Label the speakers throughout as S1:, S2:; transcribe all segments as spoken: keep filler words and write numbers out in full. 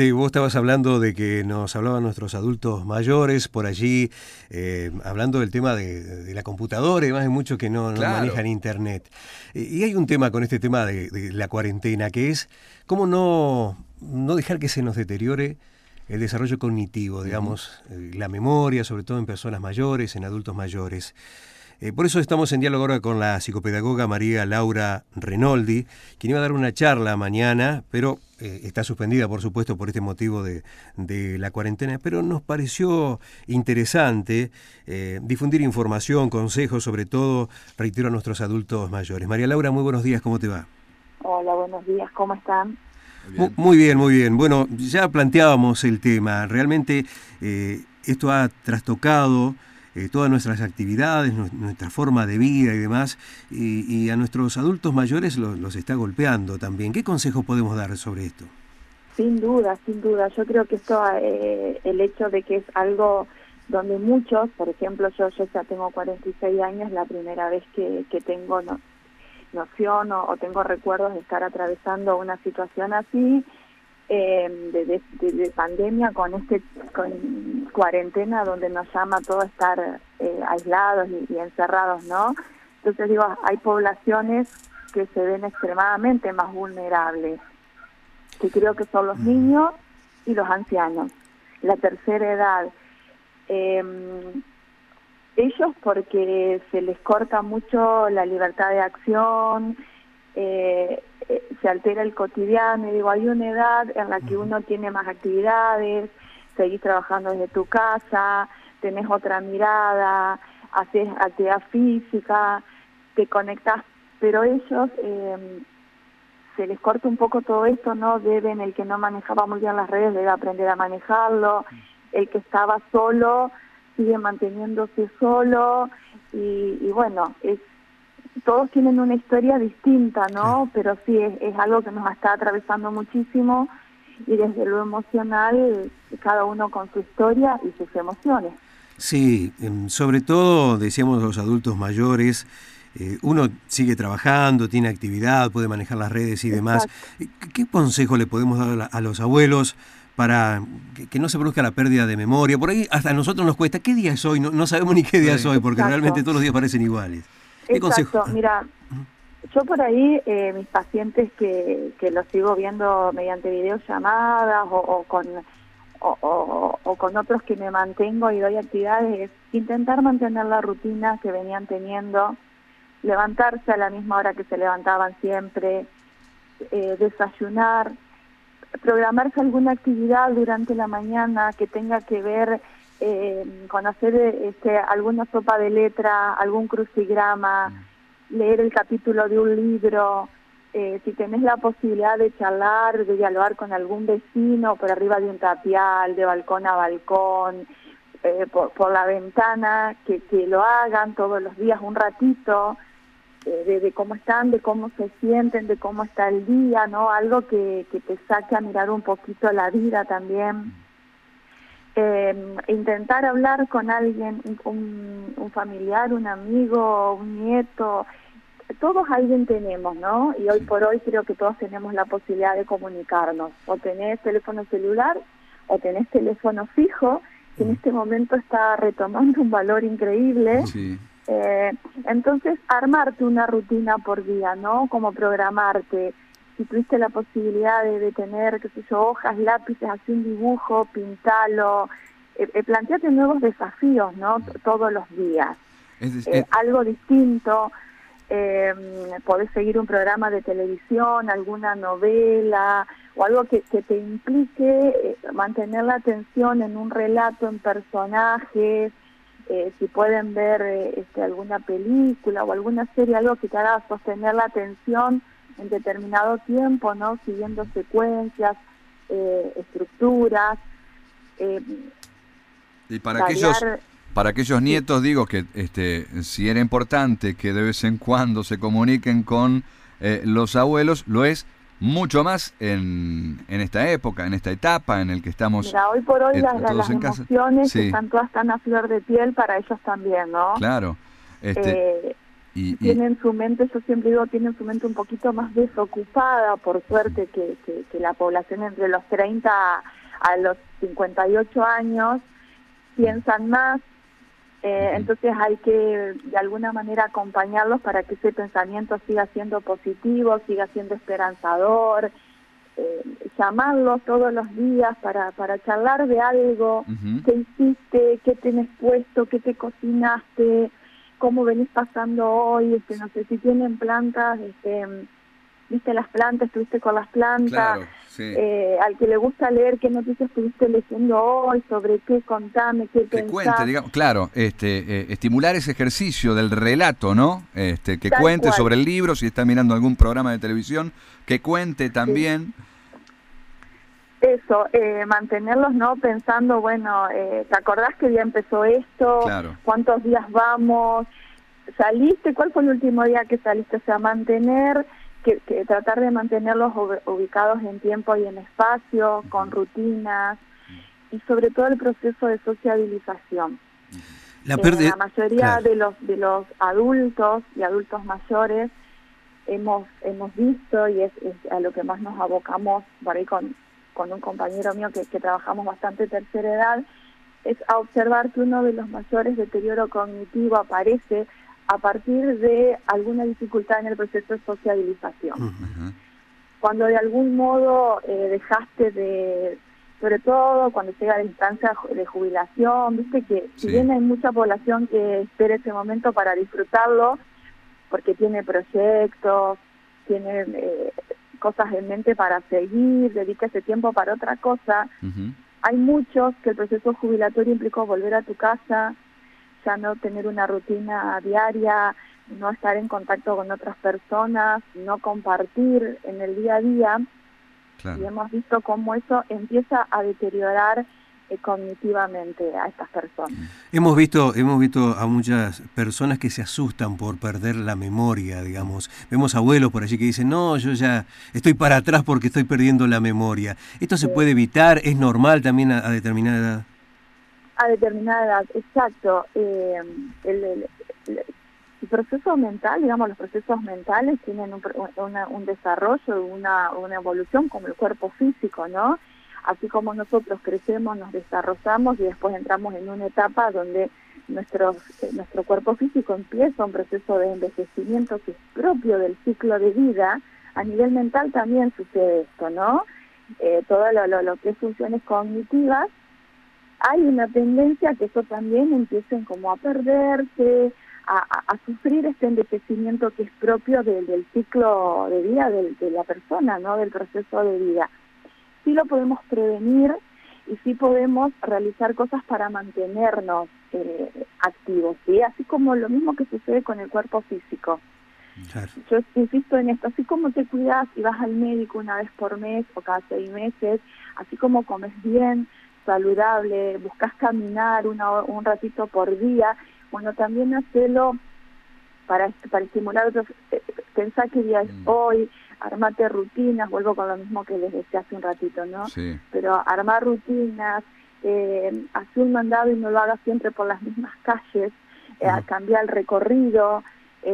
S1: interesante. Vos estabas hablando de que nos hablaban nuestros adultos mayores por allí, eh, hablando del tema de, de la computadora y demás, hay muchos que no, no
S2: Claro.
S1: manejan internet. Y hay un tema con este tema de, de la cuarentena, que es cómo no, no dejar que se nos deteriore el desarrollo cognitivo, digamos, uh-huh. la memoria, sobre todo en personas mayores, en adultos mayores. Eh, por eso estamos en diálogo ahora con la psicopedagoga María Laura Renoldi, quien iba a dar una charla mañana, pero eh, está suspendida, por supuesto, por este motivo de, de la cuarentena, pero nos pareció interesante eh, difundir información, consejos, sobre todo, reitero, a nuestros adultos mayores. María Laura, muy buenos días, ¿cómo te va?
S3: Hola, buenos días, ¿cómo están?
S1: Muy bien, muy bien. Muy bien. Bueno, ya planteábamos el tema, realmente eh, esto ha trastocado Eh, todas nuestras actividades, nuestra forma de vida y demás, y, y a nuestros adultos mayores los, los está golpeando también. ¿Qué consejos podemos dar sobre esto?
S3: Sin duda, sin duda. Yo creo que esto, eh, el hecho de que es algo donde muchos, por ejemplo, yo, yo ya tengo cuarenta y seis años, la primera vez que, que tengo no, noción o, o tengo recuerdos de estar atravesando una situación así, Eh, de, de, de pandemia con este con cuarentena donde nos llama todo estar eh, aislados y, y encerrados, ¿no? Entonces digo, hay poblaciones que se ven extremadamente más vulnerables, que creo que son los niños y los ancianos, la tercera edad. Eh, ellos porque se les corta mucho la libertad de acción, eh, se altera el cotidiano, y digo, hay una edad en la que uno tiene más actividades, seguís trabajando desde tu casa, tenés otra mirada, haces actividad física, te conectás, pero ellos eh, se les corta un poco todo esto, ¿no? Deben, el que no manejaba muy bien las redes debe aprender a manejarlo, el que estaba solo sigue manteniéndose solo, y, y bueno, es todos tienen una historia distinta, ¿no? Sí. Pero sí, es, es algo que nos está atravesando muchísimo, y desde lo emocional, cada uno con su historia y sus emociones.
S1: Sí, sobre todo, decíamos, los adultos mayores, eh, uno sigue trabajando, tiene actividad, puede manejar las redes y demás. Exacto. ¿Qué consejo le podemos dar a los abuelos para que, que no se produzca la pérdida de memoria? Por ahí hasta a nosotros nos cuesta, ¿qué día es hoy? No, no sabemos ni qué día es hoy, porque Exacto. realmente todos los días parecen iguales. ¿Qué
S3: Exacto,
S1: consejo?
S3: Mira, yo por ahí, eh, mis pacientes que, que los sigo viendo mediante videollamadas o, o, con, o, o, o con otros que me mantengo y doy actividades, es intentar mantener la rutina que venían teniendo, levantarse a la misma hora que se levantaban siempre, eh, desayunar, programarse alguna actividad durante la mañana que tenga que ver Eh, con hacer este, alguna sopa de letra, algún crucigrama, leer el capítulo de un libro, eh, si tenés la posibilidad de charlar, de dialogar con algún vecino por arriba de un tapial, de balcón a balcón, eh, por, por la ventana, que, que lo hagan todos los días un ratito, eh, de, de cómo están, de cómo se sienten, de cómo está el día, ¿no? Algo que, que te saque a mirar un poquito la vida también. Eh, intentar hablar con alguien, un, un familiar, un amigo, un nieto, todos alguien tenemos, ¿no? Y hoy por hoy creo que todos tenemos la posibilidad de comunicarnos. O tenés teléfono celular o tenés teléfono fijo, que en este momento está retomando un valor increíble. Sí. Eh, entonces, armarte una rutina por día, ¿no? Como programarte. Si tuviste la posibilidad de, de tener, qué sé yo, hojas, lápices, hacer un dibujo, pintalo, eh, eh, planteate nuevos desafíos, ¿no? T- todos los días. Es decir, eh, algo distinto, eh, podés seguir un programa de televisión, alguna novela, o algo que, que te implique eh, mantener la atención en un relato, en personajes, eh, si pueden ver eh, este, alguna película o alguna serie, algo que te haga sostener la atención en determinado tiempo, ¿no? Siguiendo secuencias, eh, estructuras. Eh,
S2: y para aquellos, para aquellos nietos, digo que este, si era importante que de vez en cuando se comuniquen con eh, los abuelos, lo es mucho más en, en esta época, en esta etapa en el que estamos.
S3: Mira, hoy por hoy
S2: eh,
S3: las, las emociones
S2: sí.
S3: están todas tan a flor de piel para ellos también, ¿no?
S2: Claro. Este,
S3: eh,
S2: Y, y...
S3: tienen su mente, yo siempre digo, tienen su mente un poquito más desocupada, por suerte, que, que, que la población entre los treinta a los cincuenta y ocho años, piensan más, eh, uh-huh. entonces hay que de alguna manera acompañarlos para que ese pensamiento siga siendo positivo, siga siendo esperanzador, eh, llamarlos todos los días para, para charlar de algo, uh-huh. qué hiciste, qué tenés puesto, qué te cocinaste, cómo venís pasando hoy, este, no sé si tienen plantas, este, viste las plantas, estuviste con las plantas,
S2: claro, sí.
S3: eh, al que le gusta leer, qué noticias estuviste leyendo hoy, sobre qué, contame, qué
S2: que
S3: pensás.
S2: cuente, digamos, claro, este, eh, estimular ese ejercicio del relato, ¿no? Este, que
S3: Tal
S2: cuente
S3: cual.
S2: sobre el libro, si está mirando algún programa de televisión, que cuente también.
S3: Sí. Eso, eh, mantenerlos, ¿no? Pensando, bueno, eh, ¿te acordás que ya empezó esto?
S2: Claro.
S3: ¿Cuántos días vamos? ¿Saliste? ¿Cuál fue el último día que saliste? O sea, mantener, que, que tratar de mantenerlos ubicados en tiempo y en espacio, con rutinas, y sobre todo el proceso de sociabilización.
S1: La, perde...
S3: la mayoría
S1: claro.
S3: de los de los adultos y adultos mayores hemos hemos visto, y es, es a lo que más nos abocamos por ahí con con un compañero mío que, que trabajamos bastante tercera edad, es a observar que uno de los mayores deterioro cognitivo aparece a partir de alguna dificultad en el proceso de sociabilización.
S2: Uh-huh.
S3: Cuando de algún modo eh, dejaste de, sobre todo cuando llega la instancia de jubilación, viste que
S2: sí.
S3: si bien hay mucha población que espera ese momento para disfrutarlo, porque tiene proyectos, tiene... Eh, cosas en mente para seguir, dedica ese tiempo para otra cosa.
S2: Uh-huh.
S3: Hay muchos que el proceso jubilatorio implicó volver a tu casa, ya no tener una rutina diaria, no estar en contacto con otras personas, no compartir en el día a día.
S2: Claro.
S3: Y hemos visto cómo eso empieza a deteriorar eh, cognitivamente a estas personas.
S1: Hemos visto, hemos visto a muchas personas que se asustan por perder la memoria, digamos. Vemos abuelos por allí que dicen, no, yo ya estoy para atrás porque estoy perdiendo la memoria. ¿Esto se
S3: sí.
S1: puede evitar? ¿Es normal también a, a determinada edad?
S3: A determinada edad, exacto. Eh, el, el, el, el proceso mental, digamos, los procesos mentales tienen un, una, un desarrollo, una, una evolución como el cuerpo físico, ¿no? Así como nosotros crecemos, nos desarrollamos y después entramos en una etapa donde nuestro, nuestro cuerpo físico empieza un proceso de envejecimiento que es propio del ciclo de vida, a nivel mental también sucede esto, ¿no? Eh, todo lo, lo, lo que es funciones cognitivas, hay una tendencia a que eso también empiecen como a perderse, a, a, a sufrir este envejecimiento que es propio de, del ciclo de vida de, de la persona, ¿no? Del proceso de vida. Sí lo podemos prevenir y sí podemos realizar cosas para mantenernos eh, activos, ¿sí? Así como lo mismo que sucede con el cuerpo físico.
S1: Claro.
S3: Yo insisto en esto, así como te cuidas y vas al médico una vez por mes o cada seis meses, así como comes bien, saludable, buscas caminar una, un ratito por día, bueno, también hacelo para, para estimular otros, eh, pensá qué día es mm. hoy, armate rutinas, vuelvo con lo mismo que les decía hace un ratito, ¿no?
S2: Sí.
S3: Pero armar rutinas, eh, hacer un mandado y no lo hagas siempre por las mismas calles, eh, mm. cambiar el recorrido,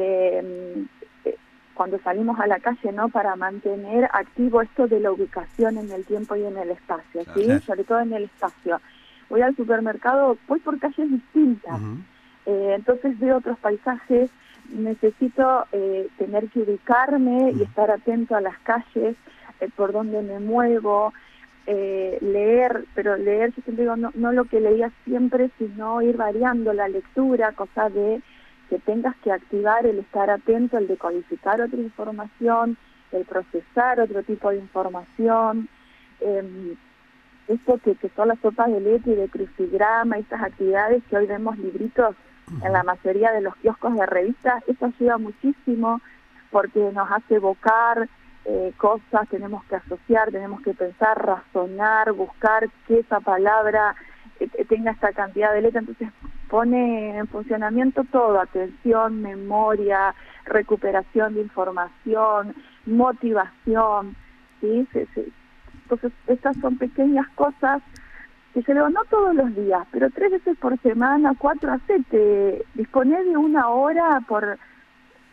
S3: eh, eh, cuando salimos a la calle, ¿no? Para mantener activo esto de la ubicación en el tiempo y en el espacio, ¿sí? Claro. Sobre todo en el espacio. Voy al supermercado, voy por calles distintas, uh-huh. eh, entonces veo otros paisajes, necesito eh, tener que ubicarme y estar atento a las calles, eh, por donde me muevo, eh, leer, pero leer, yo siempre digo, no, no lo que leía siempre, sino ir variando la lectura, cosa de que tengas que activar el estar atento, el decodificar otra información, el procesar otro tipo de información, eh, esto que, que son las sopas de letra y de crucigrama, estas actividades que hoy vemos libritos en la mayoría de los kioscos de revistas, eso ayuda muchísimo porque nos hace evocar eh, cosas, tenemos que asociar, tenemos que pensar, razonar, buscar que esa palabra eh, tenga esta cantidad de letra, entonces pone en funcionamiento todo, atención, memoria, recuperación de información, motivación, ¿sí? Se, se, entonces estas son pequeñas cosas que se lo no todos los días, pero tres veces por semana, cuatro, hacete, disponer de una hora por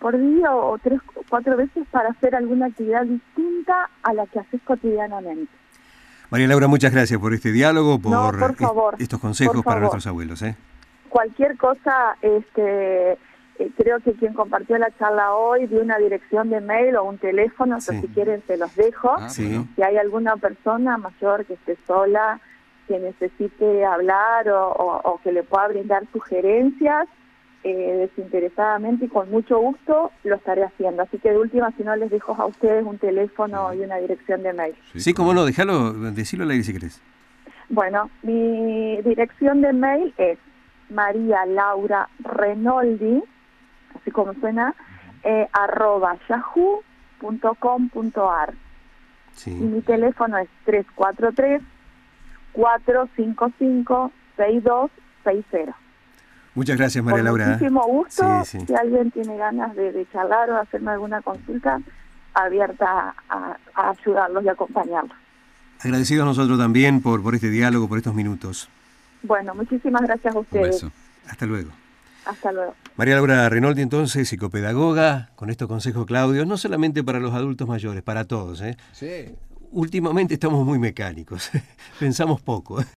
S3: por día o tres, cuatro veces para hacer alguna actividad distinta a la que haces cotidianamente.
S1: María Laura, muchas gracias por este diálogo, por,
S3: no, por favor,
S1: estos consejos
S3: por
S1: para
S3: favor.
S1: nuestros abuelos. ¿eh?
S3: Cualquier cosa, este, eh, creo que quien compartió la charla hoy dio una dirección de mail o un teléfono, sí. Si quieren se los dejo.
S2: Ah,
S1: sí.
S3: Si hay alguna persona mayor que esté sola, que necesite hablar o, o, o que le pueda brindar sugerencias, eh, desinteresadamente y con mucho gusto lo estaré haciendo. Así que de última, si no, les dejo a ustedes un teléfono y una dirección de mail.
S1: Sí, sí, cómo no, déjalo, decirlo al aire si querés.
S3: Bueno, mi dirección de mail es María Laura Renoldi, así como suena, eh, arroba yahoo punto com punto ar.
S1: Sí.
S3: Y mi teléfono es tres cuatro tres, cuatro cinco cinco, seis dos seis cero.
S1: Muchas gracias, María
S3: Con
S1: Laura.
S3: muchísimo gusto.
S1: Sí, sí.
S3: Si alguien tiene ganas de, de charlar o hacerme alguna consulta, abierta a, a ayudarlos y acompañarlos.
S1: Agradecidos nosotros también por, por este diálogo, por estos minutos.
S3: Bueno, muchísimas gracias a ustedes.
S2: Un beso.
S1: Hasta luego.
S3: Hasta luego.
S1: María Laura Renoldi, entonces, psicopedagoga, con estos consejos, Claudio, no solamente para los adultos mayores, para todos. ¿eh?
S2: Sí.
S1: Últimamente estamos muy mecánicos, pensamos poco.